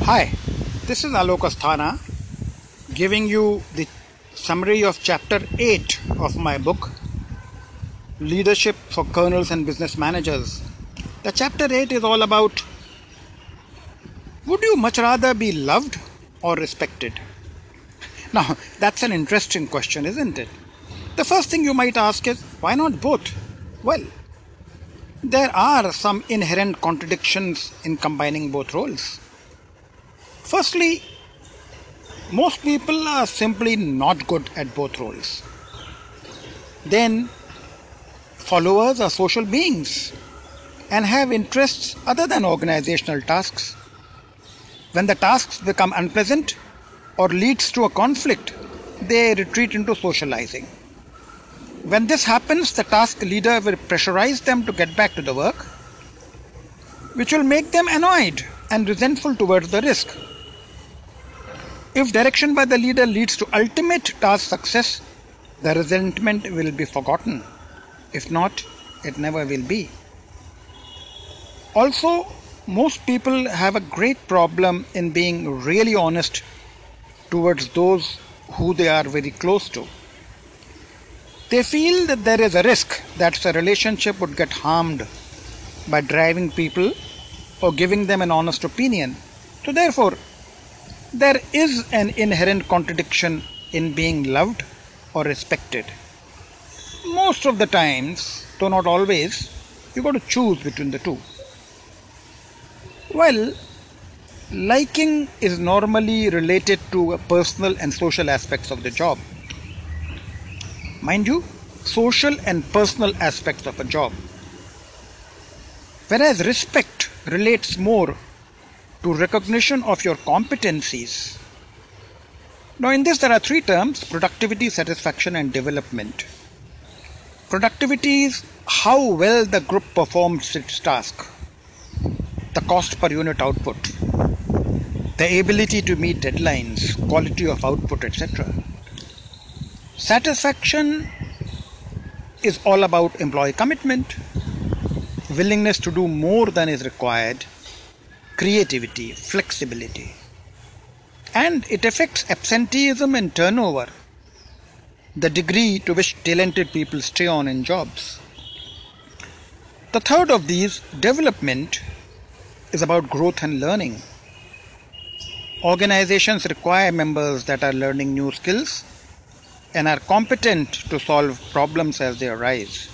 Hi, this is Alok Asthana giving you the summary of chapter 8 of my book, Leadership for Colonels and Business Managers. The chapter 8 is all about, would you much rather be loved or respected? Now, that's an interesting question, isn't it? The first thing you might ask is, why not both? Well, there are some inherent contradictions in combining both roles. Firstly, most people are simply not good at both roles. Then, followers are social beings and have interests other than organizational tasks. When the tasks become unpleasant or leads to a conflict, they retreat into socializing. When this happens, the task leader will pressurize them to get back to the work, which will make them annoyed and resentful towards the risk. If direction by the leader leads to ultimate task success, the resentment will be forgotten. If not, it never will be. Also, most people have a great problem in being really honest towards those who they are very close to. They feel that there is a risk that the relationship would get harmed by driving people or giving them an honest opinion. So therefore, there is an inherent contradiction in being loved or respected. Most of the times, though not always, you got to choose between the two. Well, liking is normally related to personal and social aspects of the job. Mind you, social and personal aspects of a job. Whereas respect relates more to recognition of your competencies. Now in this there are three terms: productivity, satisfaction and development. Productivity is how well the group performs its task, the cost per unit output, the ability to meet deadlines, quality of output, etc. Satisfaction is all about employee commitment, willingness to do more than is required, creativity, flexibility, and it affects absenteeism and turnover, the degree to which talented people stay on in jobs. The third of these, development, is about growth and learning. Organizations require members that are learning new skills and are competent to solve problems as they arise.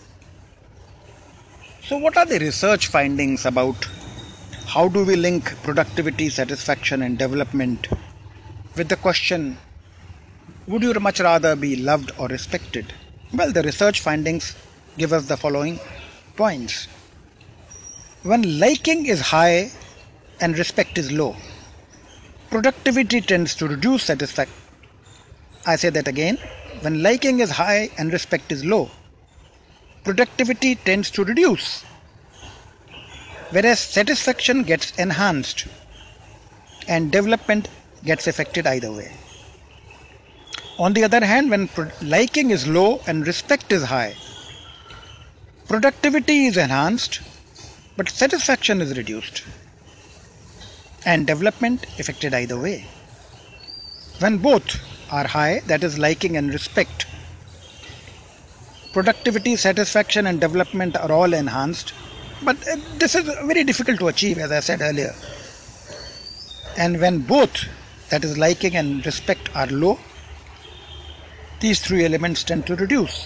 So what are the research findings about how do we link productivity, satisfaction and development with the question, would you much rather be loved or respected? Well, the research findings give us the following points. When liking is high and respect is low, productivity tends to reduce satisfaction. I say that again. When liking is high and respect is low, productivity tends to reduce, whereas satisfaction gets enhanced and development gets affected either way. On the other hand, when liking is low and respect is high, productivity is enhanced but satisfaction is reduced and development affected either way. When both are high, that is liking and respect, productivity, satisfaction and development are all enhanced, but this is very difficult to achieve, as I said earlier. And when both, that is liking and respect, are low, these three elements tend to reduce.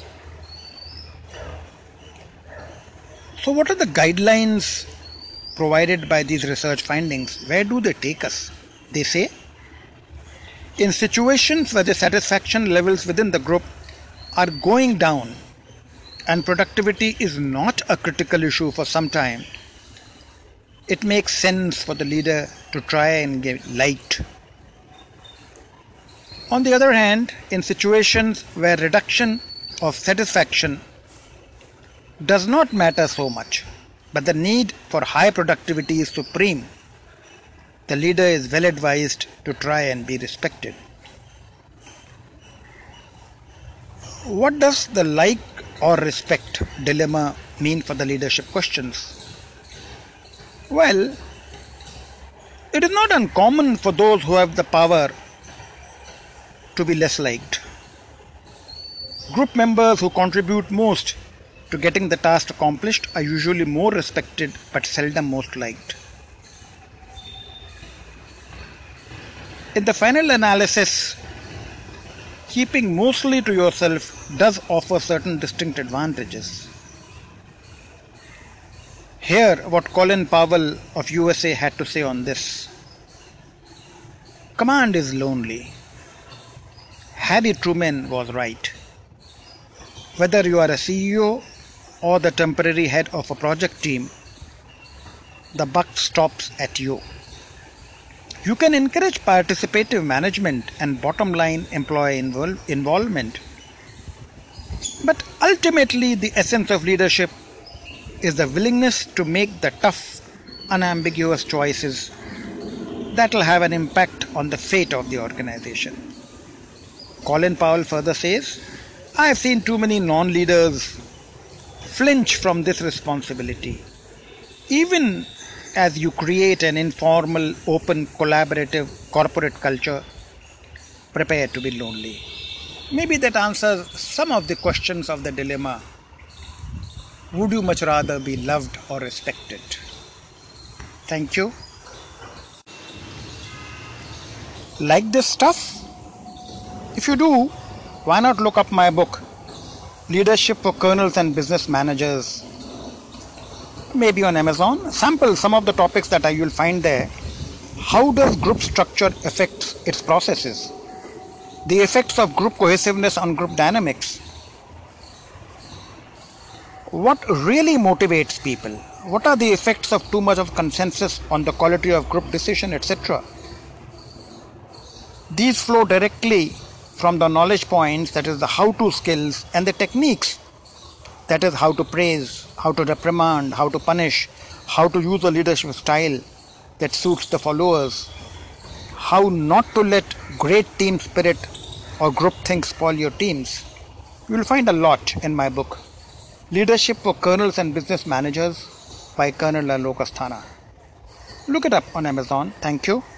So what are the guidelines provided by these research findings? Where do they take us? They say, in situations where the satisfaction levels within the group are going down and productivity is not a critical issue for some time, it makes sense for the leader to try and get liked. On the other hand, in situations where reduction of satisfaction does not matter so much, but the need for high productivity is supreme, the leader is well advised to try and be respected. What does the like or respect dilemma mean for the leadership questions? Well, It is not uncommon for those who have the power to be less liked. Group members who contribute most to getting the task accomplished are usually more respected but seldom most liked. In the final analysis, keeping mostly to yourself does offer certain distinct advantages. Hear what Colin Powell of USA had to say on this. Command is lonely. Harry Truman was right. Whether you are a CEO or the temporary head of a project team, the buck stops at you. You can encourage participative management and bottom line employee involvement. But ultimately, the essence of leadership is the willingness to make the tough, unambiguous choices that will have an impact on the fate of the organization. Colin Powell further says, I have seen too many non-leaders flinch from this responsibility. Even as you create an informal, open, collaborative corporate culture, prepare to be lonely. Maybe that answers some of the questions of the dilemma. Would you much rather be loved or respected? Thank you. Like this stuff? If you do, why not look up my book, Leadership for Colonels and Business Managers, maybe on Amazon. Sample some of the topics that you will find there. How does group structure affect its processes? The effects of group cohesiveness on group dynamics. What really motivates people? What are the effects of too much of consensus on the quality of group decision, etc.? These flow directly from the knowledge points, that is the how-to skills, and the techniques, that is how to praise, how to reprimand, how to punish, how to use a leadership style that suits the followers, how not to let great team spirit or groupthink spoil your teams. You will find a lot in my book, Leadership for Colonels and Business Managers by Colonel Alok Asthana. Look it up on Amazon. Thank you.